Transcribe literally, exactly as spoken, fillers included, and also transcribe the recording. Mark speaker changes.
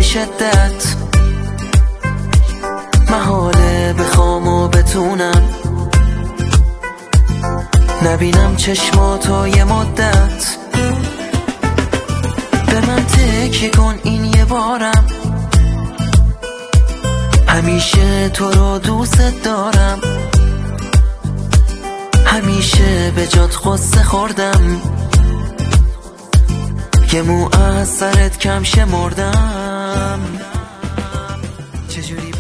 Speaker 1: شدت، محاله بخوام و بتونم نبینم چشماتو یه مدت. به من تکیه کن این یه بارم، همیشه تو رو دوست دارم، همیشه به جات قصه خوردم، یه مو از سرت کم شمردم. چجوری